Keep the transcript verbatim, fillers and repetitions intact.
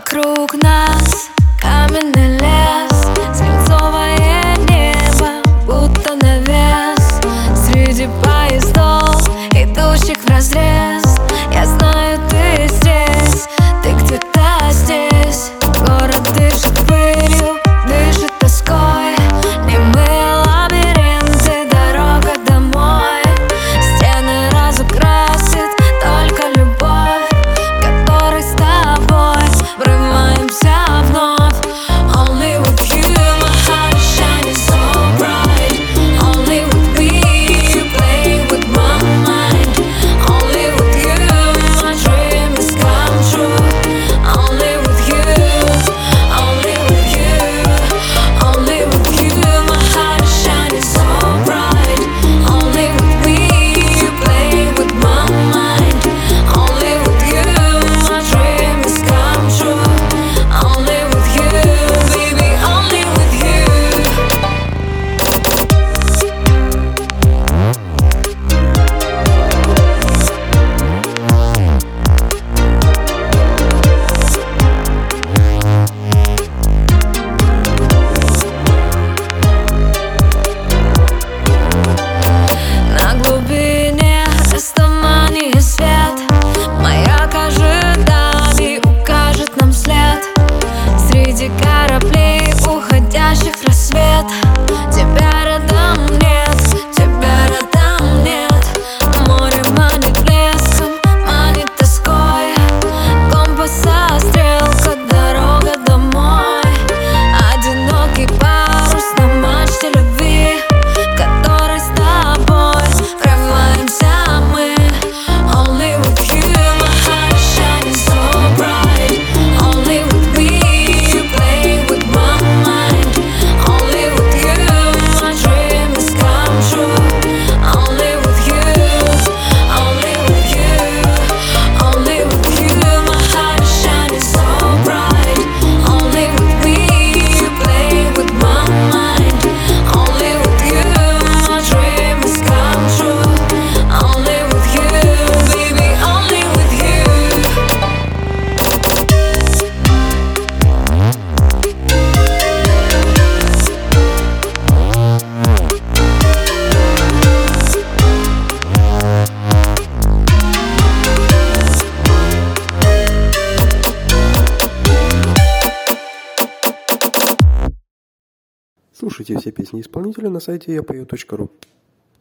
вокруг нас каменный лес, свинцовое небо, будто навес. Среди поездов, идущих вразрез, я знаю, ты здесь, ты где-то здесь. Город дышит пылью, дышит тоской, немые лабиринты, дорога домой. Стены разукрасит только любовь, которой с тобой врываемся вновь. Only with you my heart is shining so bright. Only with me you play with my mind. Only with you my dream has come true. Only with you, only with you, only with you my heart is shining so bright. Only with me you play with my mind. Only with you my dream has come true. Only with you, baby, only with you. На глубине растуманит свет, маяк ожиданий укажет нам след. Среди кораблей, уходящих в рассвет, тебя рядом нет, тебя рядом нет. Море манит блеском, манит тоской, компаса стрелка, дорога домой. Одинокий парус на мачте любви, которой с тобой врываемся мы. Only with you my heart is shining so bright. Only with me you play with my mind. Only with you my dream has come true. Only with you, only with you, only with you my heart is shining so bright. Only with me you play with my mind. Only with you my dream has come true. Only with you, baby, only with you. Слушайте все песни исполнителя на сайте я пою точка ру.